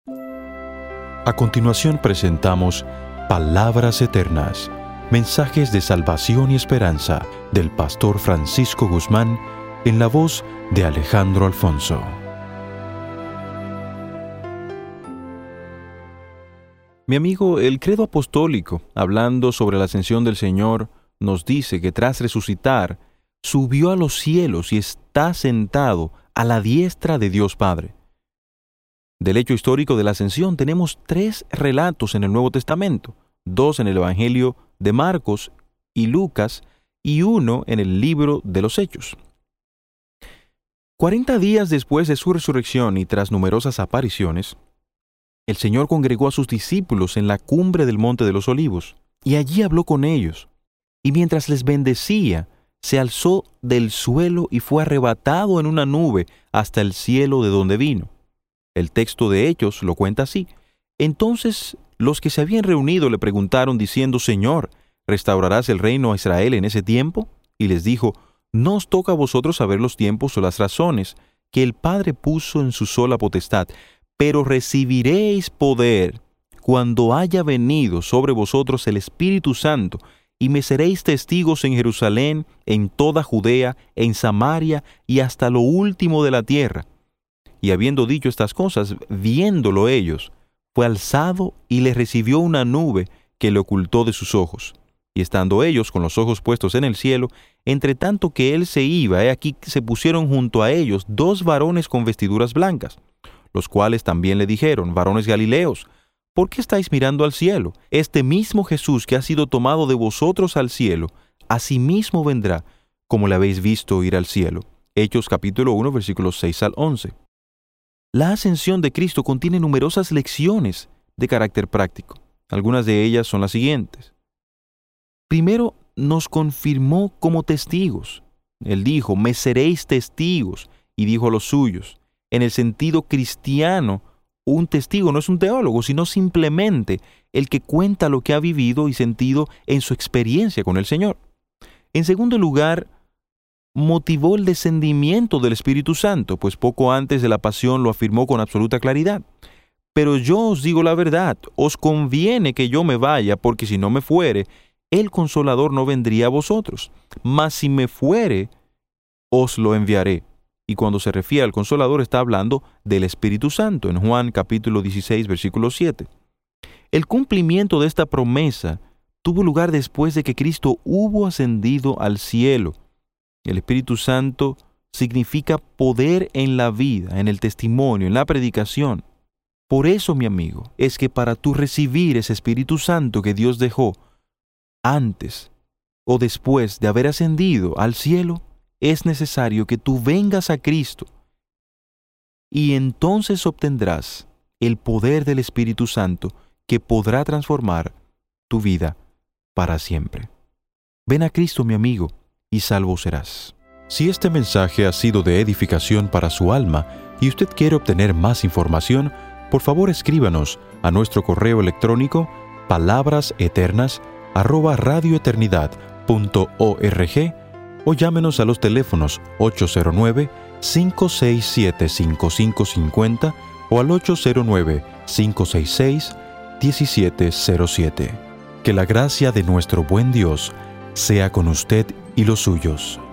A continuación presentamos Palabras Eternas, mensajes de salvación y esperanza del pastor Francisco Guzmán en la voz de Alejandro Alfonso. Mi amigo, el credo apostólico, hablando sobre la ascensión del Señor, nos dice que tras resucitar, subió a los cielos y está sentado a la diestra de Dios Padre. Del hecho histórico de la ascensión tenemos 3 relatos en el Nuevo Testamento, 2 en el Evangelio de Marcos y Lucas y 1 en el libro de los Hechos. 40 días después de su resurrección y tras numerosas apariciones, el Señor congregó a sus discípulos en la cumbre del Monte de los Olivos, y allí habló con ellos, y mientras les bendecía, se alzó del suelo y fue arrebatado en una nube hasta el cielo de donde vino. El texto de Hechos lo cuenta así. Entonces los que se habían reunido le preguntaron diciendo: Señor, ¿restaurarás el reino a Israel en ese tiempo? Y les dijo: No os toca a vosotros saber los tiempos o las razones que el Padre puso en su sola potestad, pero recibiréis poder cuando haya venido sobre vosotros el Espíritu Santo, y me seréis testigos en Jerusalén, en toda Judea, en Samaria y hasta lo último de la tierra. Y habiendo dicho estas cosas, viéndolo ellos, fue alzado y le recibió una nube que le ocultó de sus ojos. Y estando ellos con los ojos puestos en el cielo, entre tanto que él se iba, he aquí se pusieron junto a ellos 2 varones con vestiduras blancas, los cuales también le dijeron: Varones Galileos, ¿por qué estáis mirando al cielo? Este mismo Jesús que ha sido tomado de vosotros al cielo, asimismo vendrá, como le habéis visto ir al cielo. Hechos capítulo 1, versículos 6 al 11. La ascensión de Cristo contiene numerosas lecciones de carácter práctico. Algunas de ellas son las siguientes. Primero, nos confirmó como testigos. Él dijo: me seréis testigos, y dijo a los suyos. En el sentido cristiano, un testigo no es un teólogo, sino simplemente el que cuenta lo que ha vivido y sentido en su experiencia con el Señor. En segundo lugar, motivó el descendimiento del Espíritu Santo, pues poco antes de la pasión lo afirmó con absoluta claridad. Pero yo os digo la verdad, os conviene que yo me vaya, porque si no me fuere, el Consolador no vendría a vosotros. Mas si me fuere, os lo enviaré. Y cuando se refiere al Consolador está hablando del Espíritu Santo, en Juan capítulo 16, versículo 7. El cumplimiento de esta promesa tuvo lugar después de que Cristo hubo ascendido al cielo. El Espíritu Santo significa poder en la vida, en el testimonio, en la predicación. Por eso, mi amigo, es que para tú recibir ese Espíritu Santo que Dios dejó antes o después de haber ascendido al cielo, es necesario que tú vengas a Cristo, y entonces obtendrás el poder del Espíritu Santo que podrá transformar tu vida para siempre. Ven a Cristo, mi amigo, y salvo serás. Si este mensaje ha sido de edificación para su alma y usted quiere obtener más información, por favor escríbanos a nuestro correo electrónico palabraseternas@radioeternidad.org o llámenos a los teléfonos 809-567-5550 o al 809-566-1707. Que la gracia de nuestro buen Dios sea con usted y los suyos.